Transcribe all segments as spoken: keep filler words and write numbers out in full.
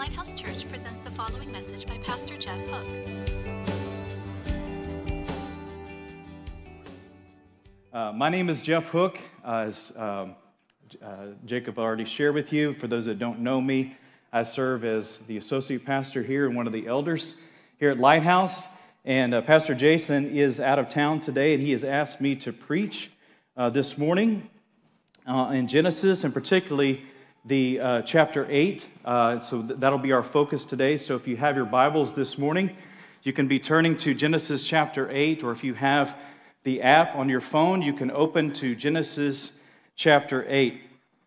Lighthouse Church presents the following message by Pastor Jeff Hook. Uh, my name is Jeff Hook. Uh, as um, uh, Jacob already shared with you, for those that don't know me, I serve as the associate pastor here and one of the elders here at Lighthouse. And uh, Pastor Jason is out of town today, and he has asked me to preach uh, this morning uh, in Genesis, and particularly the uh, chapter eight. Uh, so th- that'll be our focus today. So if you have your Bibles this morning, you can be turning to Genesis chapter eight, or if you have the app on your phone, you can open to Genesis chapter eight.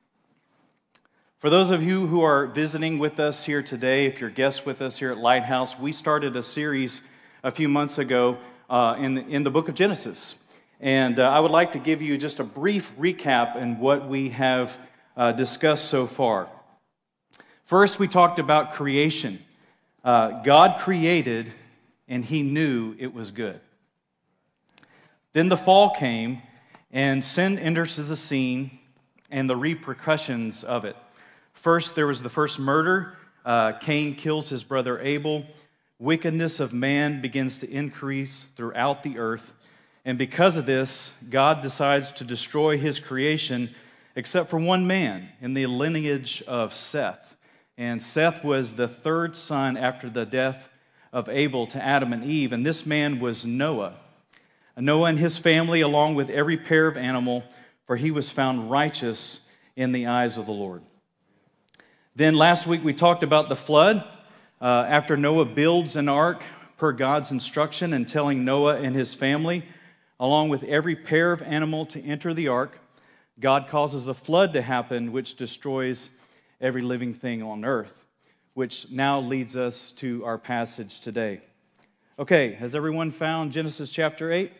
For those of you who are visiting with us here today, if you're guests with us here at Lighthouse, we started a series a few months ago uh, in, the, in the book of Genesis. And uh, I would like to give you just a brief recap in what we have uh, discussed so far. First, we talked about creation. Uh, God created, and He knew it was good. Then the fall came, and sin enters the scene and the repercussions of it. First, there was the first murder. Uh, Cain kills his brother Abel. Wickedness of man begins to increase throughout the earth. And because of this, God decides to destroy His creation, except for one man in the lineage of Seth. And Seth was the third son after the death of Abel to Adam and Eve. And this man was Noah. Noah and his family, along with every pair of animal, for he was found righteous in the eyes of the Lord. Then last week we talked about the flood. Uh, after Noah builds an ark per God's instruction and telling Noah and his family, along with every pair of animal to enter the ark, God causes a flood to happen which destroys every living thing on earth, which now leads us to our passage today. Okay, has everyone found Genesis chapter eight?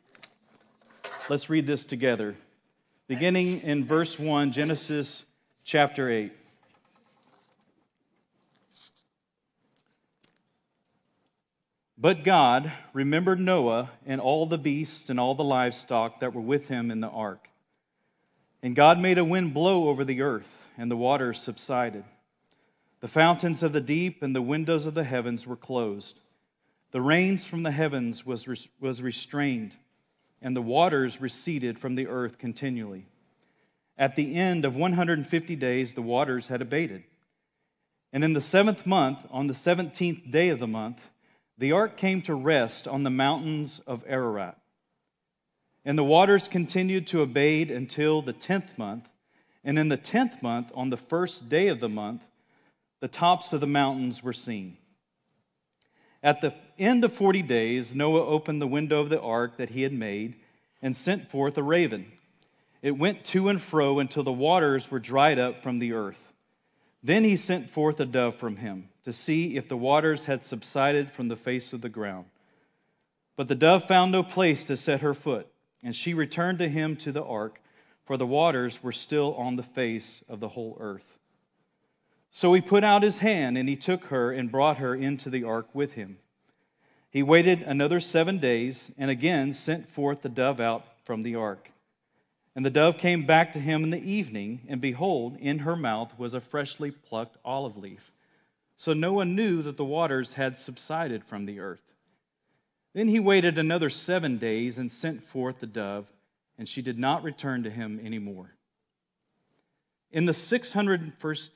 Let's read this together. Beginning in verse one, Genesis chapter eight. But God remembered Noah and all the beasts and all the livestock that were with him in the ark. And God made a wind blow over the earth, and the waters subsided. The fountains of the deep and the windows of the heavens were closed. The rains from the heavens was, was restrained, and the waters receded from the earth continually. At the end of one hundred fifty days, the waters had abated. And in the seventh month, on the seventeenth day of the month, the ark came to rest on the mountains of Ararat. And the waters continued to abate until the tenth month. And in the tenth month, on the first day of the month, the tops of the mountains were seen. At the end of forty days, Noah opened the window of the ark that he had made and sent forth a raven. It went to and fro until the waters were dried up from the earth. Then he sent forth a dove from him to see if the waters had subsided from the face of the ground. But the dove found no place to set her foot, and she returned to him to the ark, for the waters were still on the face of the whole earth. So he put out his hand, and he took her and brought her into the ark with him. He waited another seven days, and again sent forth the dove out from the ark. And the dove came back to him in the evening, and behold, in her mouth was a freshly plucked olive leaf. So Noah knew that the waters had subsided from the earth. Then he waited another seven days and sent forth the dove, and she did not return to him anymore. In the six hundred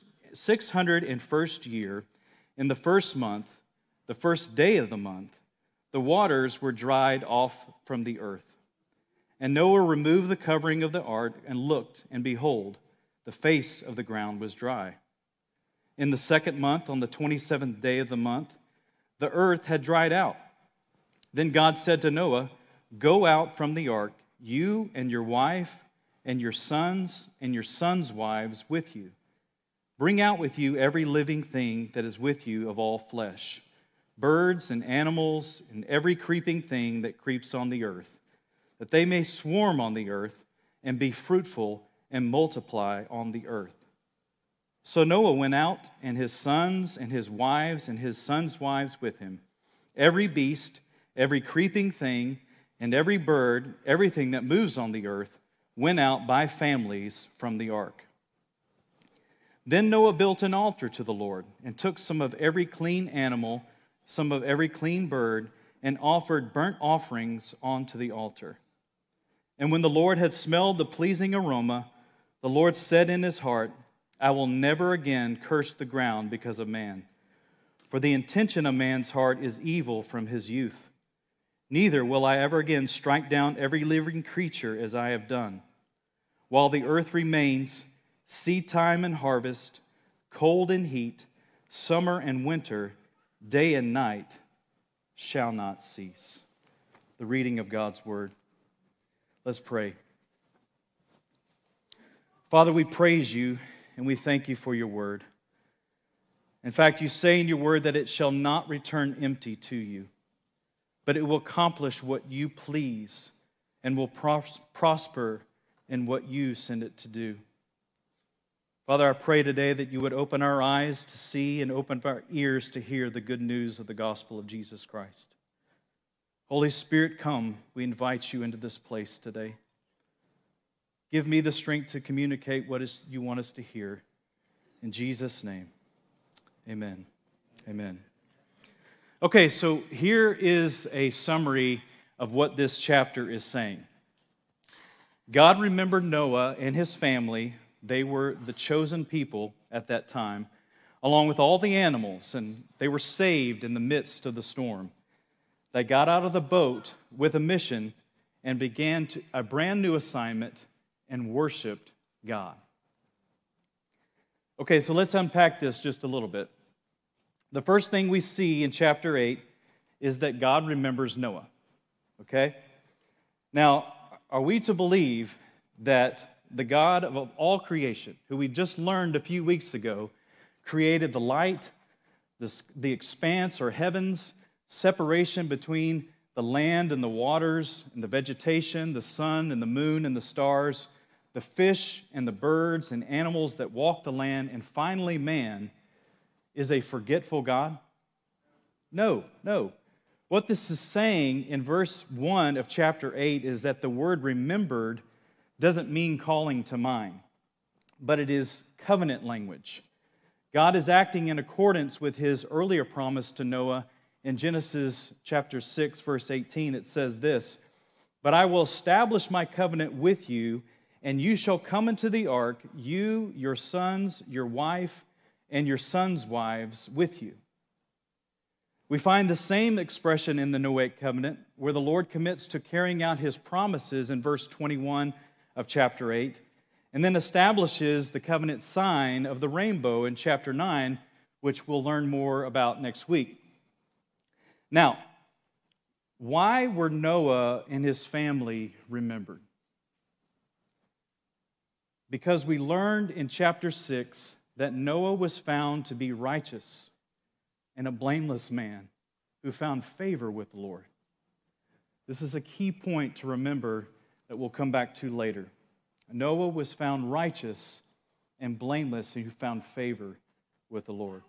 and first year, in the first month, the first day of the month, the waters were dried off from the earth. And Noah removed the covering of the ark and looked, and behold, the face of the ground was dry. In the second month, on the twenty-seventh day of the month, the earth had dried out. Then God said to Noah, "Go out from the ark, you and your wife and your sons and your sons' wives with you. Bring out with you every living thing that is with you of all flesh, birds and animals and every creeping thing that creeps on the earth, that they may swarm on the earth and be fruitful and multiply on the earth." So Noah went out, and his sons and his wives and his sons' wives with him. Every beast, every creeping thing, and every bird, everything that moves on the earth, went out by families from the ark. Then Noah built an altar to the Lord and took some of every clean animal, some of every clean bird, and offered burnt offerings onto the altar. And when the Lord had smelled the pleasing aroma, the Lord said in his heart, I will never again curse the ground because of man. For the intention of man's heart is evil from his youth. Neither will I ever again strike down every living creature as I have done. While the earth remains, seed time and harvest, cold and heat, summer and winter, day and night shall not cease. The reading of God's word. Let's pray. Father, we praise you and we thank you for your word. In fact, you say in your word that it shall not return empty to you, but it will accomplish what you please and will pros- prosper in what you send it to do. Father, I pray today that you would open our eyes to see and open our ears to hear the good news of the gospel of Jesus Christ. Holy Spirit, come. We invite you into this place today. Give me the strength to communicate what is you want us to hear. In Jesus' name, amen. Amen. Okay, so here is a summary of what this chapter is saying. God remembered Noah and his family. They were the chosen people at that time, along with all the animals, and they were saved in the midst of the storm. They got out of the boat with a mission and began to, a brand new assignment and worshiped God. Okay, so let's unpack this just a little bit. The first thing we see in chapter eight is that God remembers Noah. Okay? Now, are we to believe that the God of all creation, who we just learned a few weeks ago, created the light, the, the expanse or heavens, separation between the land and the waters, and the vegetation, the sun and the moon and the stars, the fish and the birds and animals that walk the land, and finally man, is a forgetful God? No, no. What this is saying in verse one of chapter eight is that the word remembered doesn't mean calling to mind, but it is covenant language. God is acting in accordance with his earlier promise to Noah in Genesis chapter six, verse eighteen. It says this, but I will establish my covenant with you, and you shall come into the ark, you, your sons, your wife, and your sons' wives with you. We find the same expression in the Noahic covenant, where the Lord commits to carrying out his promises in verse twenty-one of chapter eight, and then establishes the covenant sign of the rainbow in chapter nine, which we'll learn more about next week. Now, why were Noah and his family remembered? Because we learned in chapter six that Noah was found to be righteous and a blameless man who found favor with the Lord. This is a key point to remember that we'll come back to later. Noah was found righteous and blameless and who found favor with the Lord.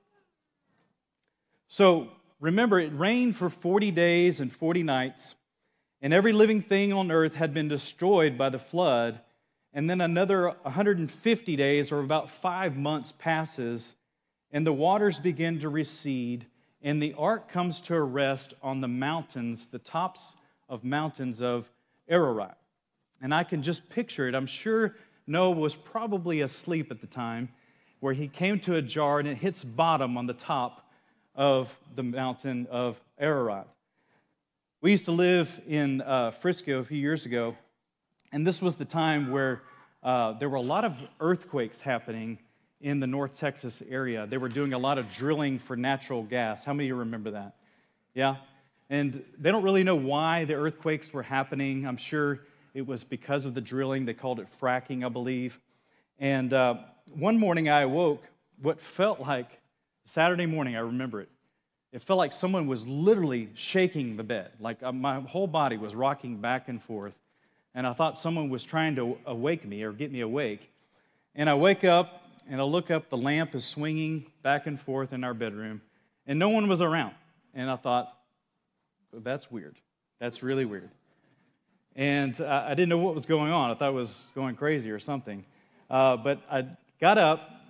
So, remember, it rained for forty days and forty nights, and every living thing on earth had been destroyed by the flood, and then another one hundred fifty days, or about five months, passes, and the waters begin to recede, and the ark comes to a rest on the mountains, the tops of mountains of Ararat. And I can just picture it. I'm sure Noah was probably asleep at the time, where he came to a jar and it hits bottom on the top of the mountain of Ararat. We used to live in uh, Frisco a few years ago, and this was the time where uh, there were a lot of earthquakes happening in the North Texas area. They were doing a lot of drilling for natural gas. How many of you remember that? Yeah? And they don't really know why the earthquakes were happening. I'm sure it was because of the drilling. They called it fracking, I believe. And uh, one morning I awoke, what felt like, Saturday morning, I remember it. It felt like someone was literally shaking the bed. Like uh, my whole body was rocking back and forth. And I thought someone was trying to awake me or get me awake. And I wake up and I look up, the lamp is swinging back and forth in our bedroom. And no one was around. And I thought, that's weird. That's really weird. And I didn't know what was going on. I thought it was going crazy or something. Uh, but I got up,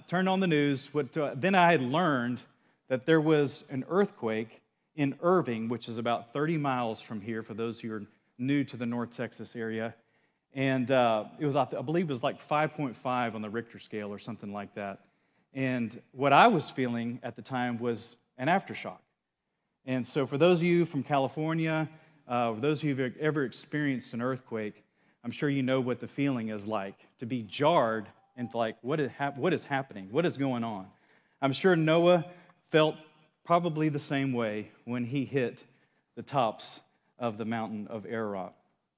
turned on the news. What, uh, then I had learned that there was an earthquake in Irving, which is about thirty miles from here, for those who are new to the North Texas area. And uh, it was, I believe it was like five point five on the Richter scale or something like that. And what I was feeling at the time was an aftershock. And so for those of you from California, uh, those of you who've ever experienced an earthquake, I'm sure you know what the feeling is like, to be jarred and like, what is, hap- what is happening? What is going on? I'm sure Noah felt probably the same way when he hit the tops of the mountain of Ararat.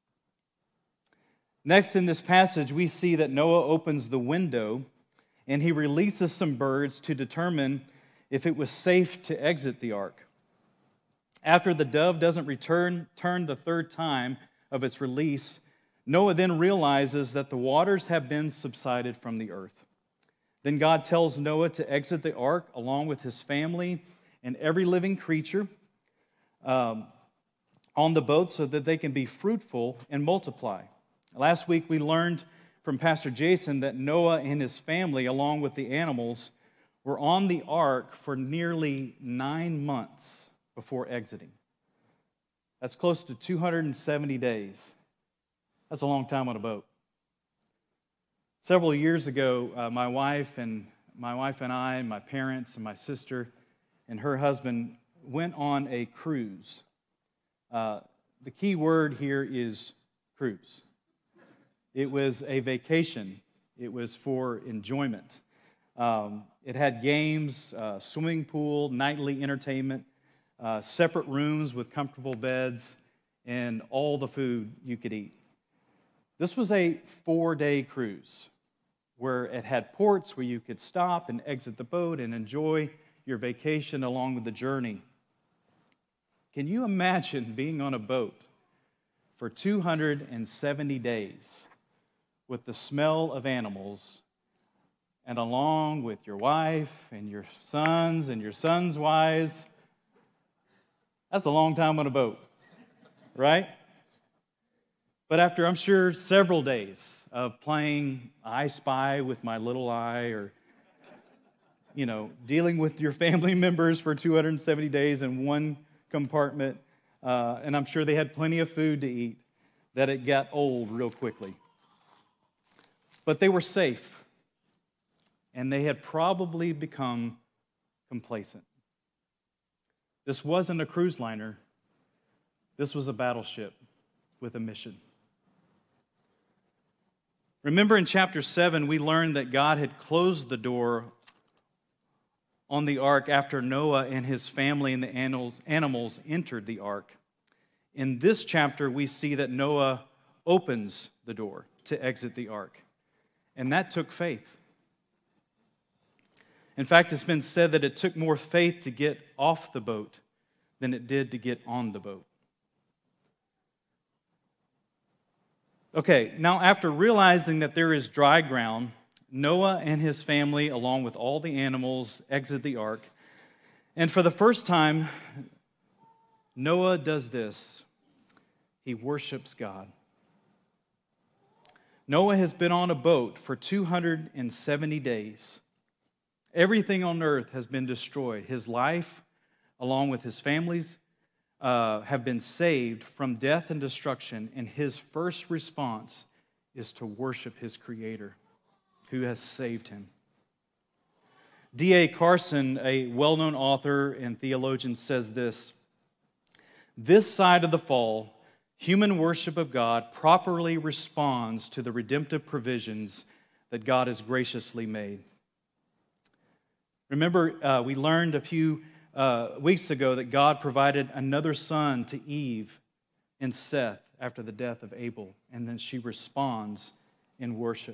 Next in this passage, we see that Noah opens the window and he releases some birds to determine if it was safe to exit the ark. After the dove doesn't return turn the third time of its release, Noah then realizes that the waters have been subsided from the earth. Then God tells Noah to exit the ark along with his family and every living creature um, on the boat so that they can be fruitful and multiply. Last week we learned from Pastor Jason that Noah and his family, along with the animals, were on the ark for nearly nine months before exiting. That's close to two hundred seventy days. That's a long time on a boat. Several years ago, uh, my wife and my wife and I, and my parents and my sister and her husband went on a cruise. Uh, the key word here is cruise. It was a vacation. It was for enjoyment. Um, it had games, uh, swimming pool, nightly entertainment, uh, separate rooms with comfortable beds, and all the food you could eat. This was a four-day cruise where it had ports where you could stop and exit the boat and enjoy your vacation along with the journey. Can you imagine being on a boat for two hundred seventy days with the smell of animals and along with your wife and your sons and your sons' wives? That's a long time on a boat, right? But after, I'm sure, several days of playing I Spy with my little eye, or, you know, dealing with your family members for two hundred seventy days in one compartment, uh, and I'm sure they had plenty of food to eat, that it got old real quickly. But they were safe, and they had probably become complacent. This wasn't a cruise liner. This was a battleship with a mission. Remember in chapter seven, we learned that God had closed the door on the ark after Noah and his family and the animals, animals entered the ark. In this chapter, we see that Noah opens the door to exit the ark, and that took faith. In fact, it's been said that it took more faith to get off the boat than it did to get on the boat. Okay, now after realizing that there is dry ground, Noah and his family, along with all the animals, exit the ark. And for the first time, Noah does this. He worships God. Noah has been on a boat for two hundred seventy days. Everything on earth has been destroyed. His life, along with his family's, uh, have been saved from death and destruction, and his first response is to worship his Creator, who has saved him. D A Carson, a well-known author and theologian, says this: "This side of the fall, human worship of God properly responds to the redemptive provisions that God has graciously made." Remember, uh, we learned a few uh, weeks ago that God provided another son to Eve and Seth after the death of Abel, and then she responds in worship.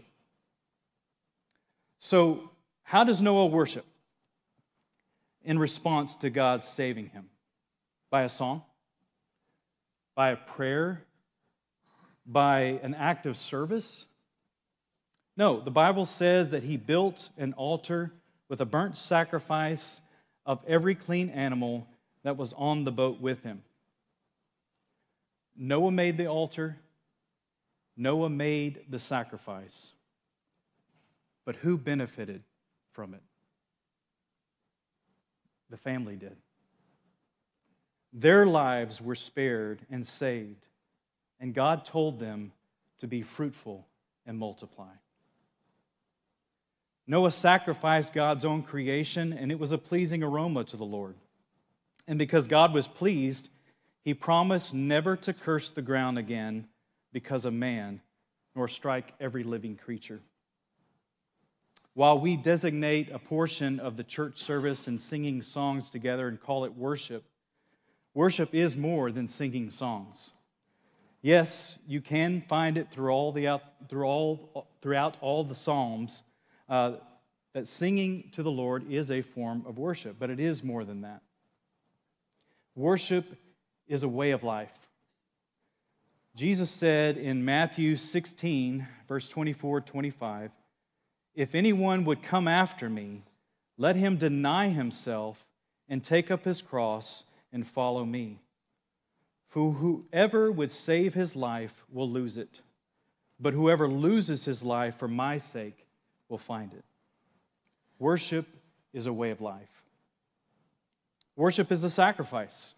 So, how does Noah worship in response to God saving him? By a song? By a prayer? By an act of service? No, the Bible says that he built an altar with a burnt sacrifice of every clean animal that was on the boat with him. Noah made the altar. Noah made the sacrifice. But who benefited from it. The family did. Their lives were spared and saved, and God told them to be fruitful and multiply. Noah sacrificed God's own creation, and it was a pleasing aroma to the Lord. And because God was pleased, he promised never to curse the ground again because of man, nor strike every living creature. While we designate a portion of the church service and singing songs together and call it worship, worship is more than singing songs. Yes, you can find it through all the through all throughout all the Psalms uh, that singing to the Lord is a form of worship, but it is more than that. Worship is a way of life. Jesus said in Matthew sixteen, verse twenty-four, twenty-five, "If anyone would come after me, let him deny himself and take up his cross and follow me. For whoever would save his life will lose it, but whoever loses his life for my sake will find it." Worship is a way of life. Worship is a sacrifice.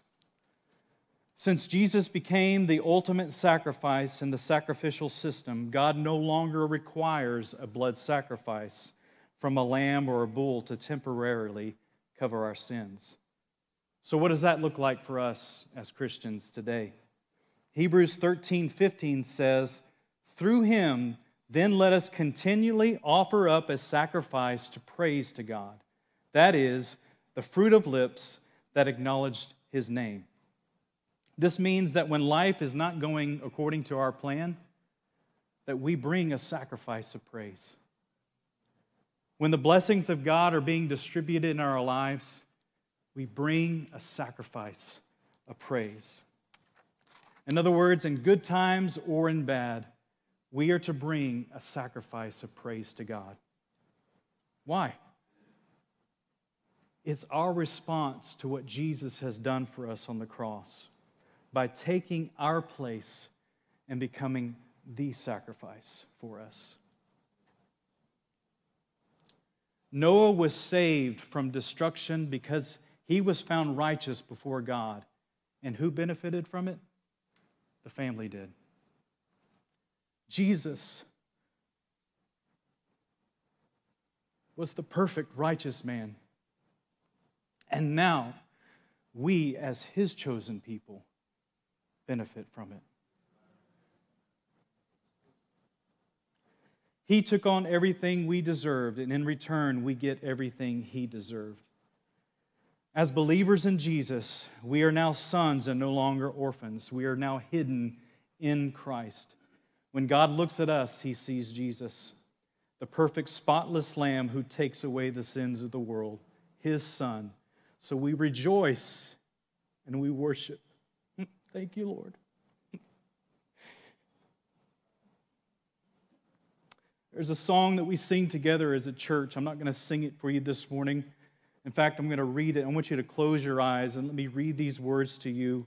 Since Jesus became the ultimate sacrifice in the sacrificial system, God no longer requires a blood sacrifice from a lamb or a bull to temporarily cover our sins. So what does that look like for us as Christians today? Hebrews thirteen fifteen says, "Through him, then let us continually offer up a sacrifice to praise to God. That is, the fruit of lips that acknowledged his name." This means that when life is not going according to our plan, that we bring a sacrifice of praise. When the blessings of God are being distributed in our lives, we bring a sacrifice of praise. In other words, in good times or in bad, we are to bring a sacrifice of praise to God. Why? It's our response to what Jesus has done for us on the cross by taking our place and becoming the sacrifice for us. Noah was saved from destruction because he was found righteous before God. And who benefited from it? The family did. Jesus was the perfect righteous man. And now, we as his chosen people benefit from it. He took on everything we deserved, and in return, we get everything he deserved. As believers in Jesus, we are now sons and no longer orphans. We are now hidden in Christ. When God looks at us, he sees Jesus, the perfect, spotless Lamb who takes away the sins of the world, his Son. So we rejoice and we worship. Thank you, Lord. There's a song that we sing together as a church. I'm not going to sing it for you this morning. In fact, I'm going to read it. I want you to close your eyes and let me read these words to you.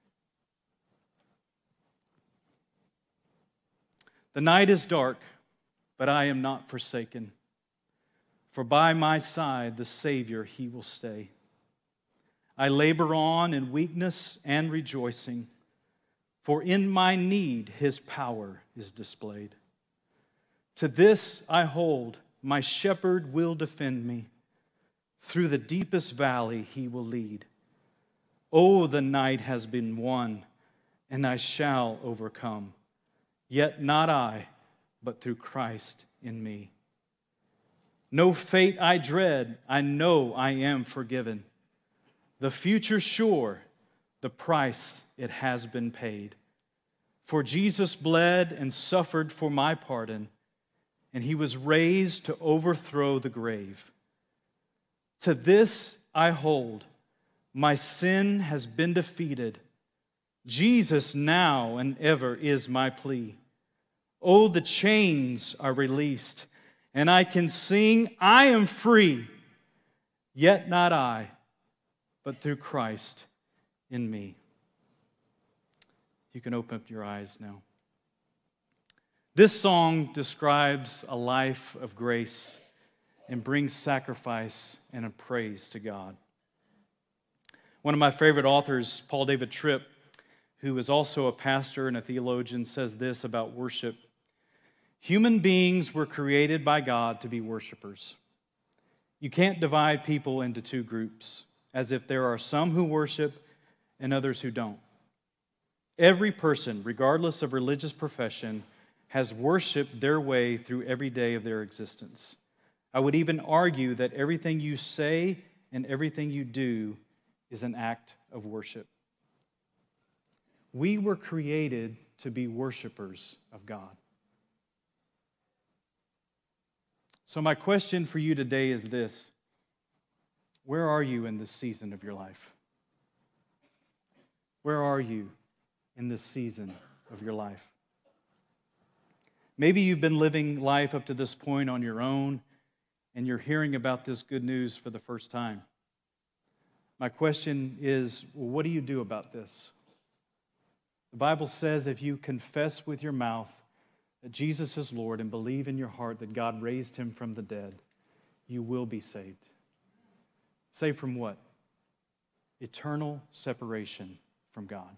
"The night is dark, but I am not forsaken. For by my side the Savior, he will stay. I labor on in weakness and rejoicing, for in my need his power is displayed. To this I hold, my shepherd will defend me. Through the deepest valley he will lead. Oh, the night has been won, and I shall overcome. Yet not I, but through Christ in me. No fate I dread, I know I am forgiven. The future sure, the price it has been paid. For Jesus bled and suffered for my pardon, and he was raised to overthrow the grave. To this I hold, my sin has been defeated. Jesus now and ever is my plea. Oh, the chains are released, and I can sing, I am free, yet not I, but through Christ in me. You can open up your eyes now. This song describes a life of grace and bring sacrifice and a praise to God. One of my favorite authors, Paul David Tripp, who is also a pastor and a theologian, says this about worship. Human beings were created by God to be worshipers. You can't divide people into two groups, as if there are some who worship and others who don't. Every person, regardless of religious profession, has worshiped their way through every day of their existence. I would even argue that everything you say and everything you do is an act of worship. We were created to be worshipers of God. So my question for you today is this: where are you in this season of your life? Where are you in this season of your life? Maybe you've been living life up to this point on your own, and you're hearing about this good news for the first time. My question is, well, what do you do about this? The Bible says if you confess with your mouth that Jesus is Lord and believe in your heart that God raised him from the dead, you will be saved. Saved from what? Eternal separation from God.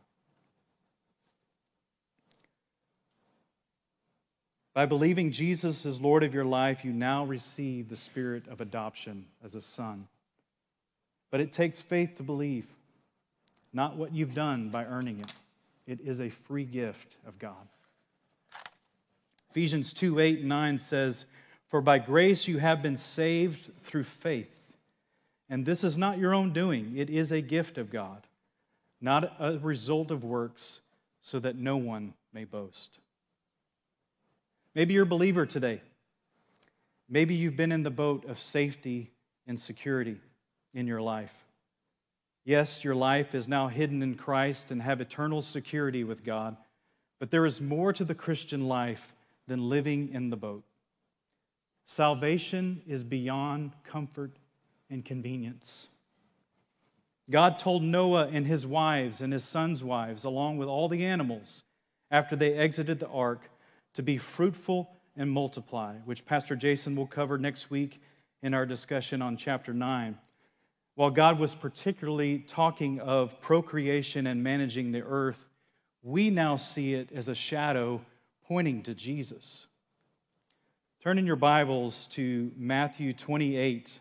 By believing Jesus is Lord of your life, you now receive the spirit of adoption as a son. But it takes faith to believe, not what you've done by earning it. It is a free gift of God. Ephesians two, eight, and nine says, "For by grace you have been saved through faith. And this is not your own doing. It is a gift of God, not a result of works, so that no one may boast." Maybe you're a believer today. Maybe you've been in the boat of safety and security in your life. Yes, your life is now hidden in Christ and have eternal security with God, but there is more to the Christian life than living in the boat. Salvation is beyond comfort and convenience. God told Noah and his wives and his sons' wives, along with all the animals, after they exited the ark, to be fruitful and multiply, which Pastor Jason will cover next week in our discussion on chapter nine. While God was particularly talking of procreation and managing the earth, we now see it as a shadow pointing to Jesus. Turn in your Bibles to Matthew twenty-eight.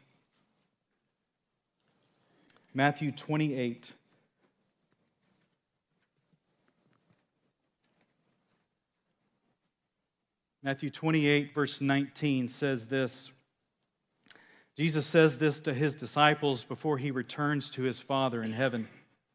Matthew twenty-eight. Matthew twenty-eight, verse nineteen says this. Jesus says this to his disciples before he returns to his Father in heaven.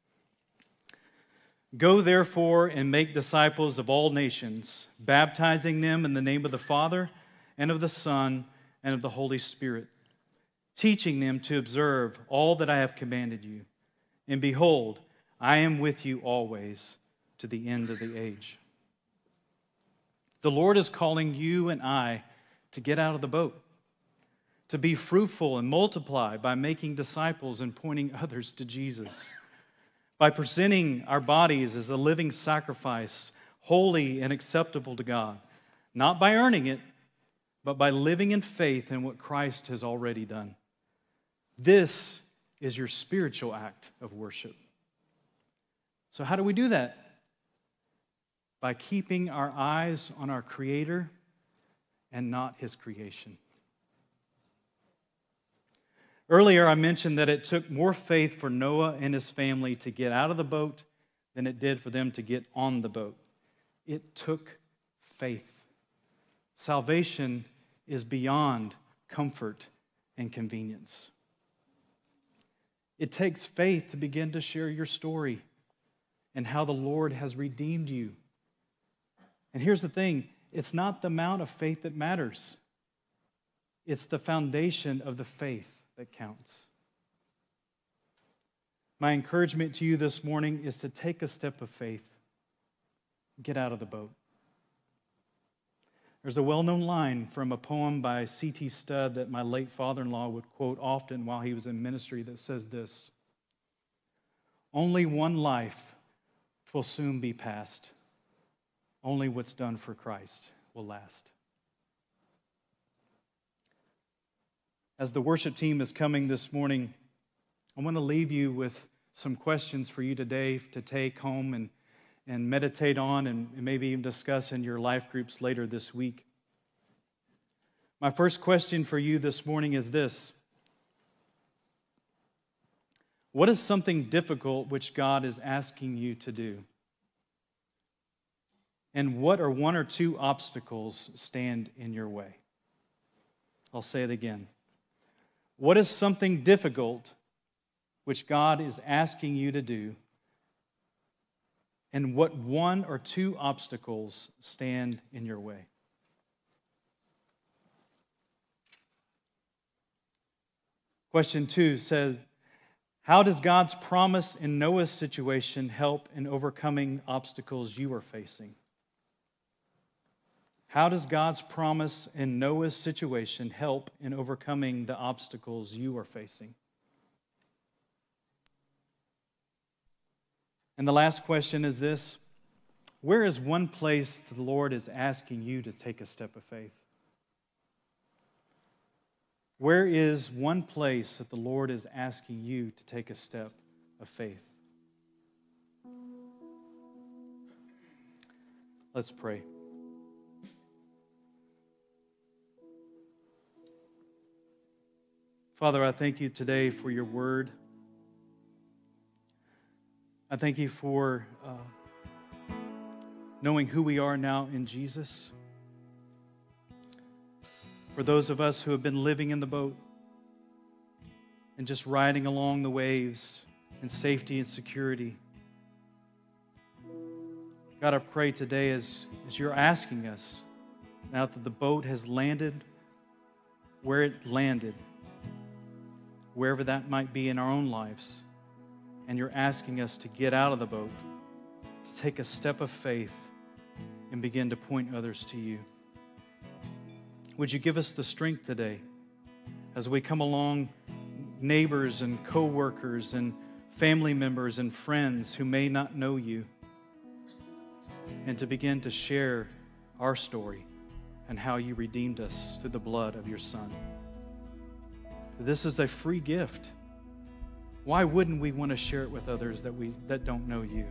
"Go therefore and make disciples of all nations, baptizing them in the name of the Father and of the Son and of the Holy Spirit, teaching them to observe all that I have commanded you. And behold, I am with you always to the end of the age." The Lord is calling you and I to get out of the boat, to be fruitful and multiply by making disciples and pointing others to Jesus, by presenting our bodies as a living sacrifice, holy and acceptable to God, not by earning it, but by living in faith in what Christ has already done. This is your spiritual act of worship. So how do we do that? By keeping our eyes on our Creator and not His creation. Earlier, I mentioned that it took more faith for Noah and his family to get out of the boat than it did for them to get on the boat. It took faith. Salvation is beyond comfort and convenience. It takes faith to begin to share your story and how the Lord has redeemed you. And here's the thing, it's not the amount of faith that matters. It's the foundation of the faith that counts. My encouragement to you this morning is to take a step of faith. Get out of the boat. There's a well-known line from a poem by C T Studd that my late father-in-law would quote often while he was in ministry that says this: "Only one life will soon be past. Only what's done for Christ will last." As the worship team is coming this morning, I want to leave you with some questions for you today to take home and, and meditate on and maybe even discuss in your life groups later this week. My first question for you this morning is this: what is something difficult which God is asking you to do? And what are one or two obstacles stand in your way? I'll say it again. What is something difficult which God is asking you to do? And what one or two obstacles stand in your way? Question two says, how does God's promise in Noah's situation help in overcoming obstacles you are facing? How does God's promise in Noah's situation help in overcoming the obstacles you are facing? And the last question is this: where is one place the Lord is asking you to take a step of faith? Where is one place that the Lord is asking you to take a step of faith? Let's pray. Father, I thank you today for your word. I thank you for uh, knowing who we are now in Jesus. For those of us who have been living in the boat and just riding along the waves in safety and security. God, I pray today as, as you're asking us, now that the boat has landed where it landed, wherever that might be in our own lives, and you're asking us to get out of the boat, to take a step of faith and begin to point others to you. Would you give us the strength today as we come along neighbors and co-workers and family members and friends who may not know you, and to begin to share our story and how you redeemed us through the blood of your Son. This is a free gift. Why wouldn't we want to share it with others that we that don't know you?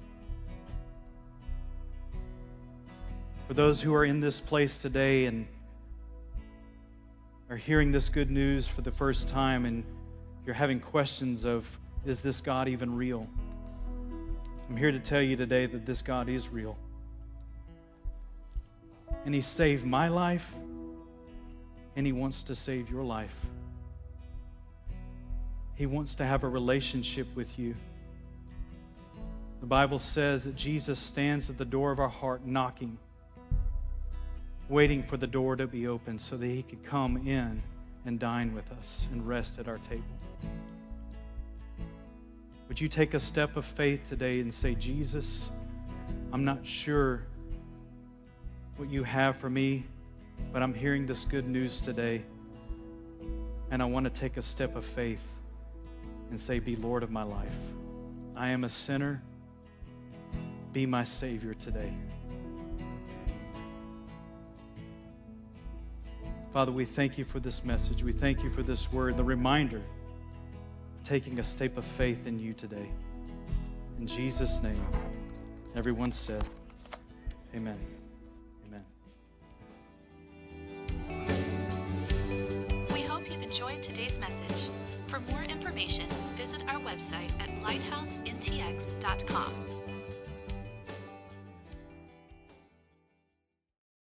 For those who are in this place today and are hearing this good news for the first time, and you're having questions of, is this God even real? I'm here to tell you today that this God is real. And He saved my life, and He wants to save your life. He wants to have a relationship with you. The Bible says that Jesus stands at the door of our heart knocking, waiting for the door to be opened so that He could come in and dine with us and rest at our table. Would you take a step of faith today and say, Jesus, I'm not sure what you have for me, but I'm hearing this good news today, and I want to take a step of faith and say, be Lord of my life. I am a sinner. Be my Savior today. Father, we thank you for this message. We thank you for this word, the reminder of taking a step of faith in you today. In Jesus' name, everyone said, amen. Amen. We hope you've enjoyed today's message. For more information, visit our website at lighthouse n t x dot com.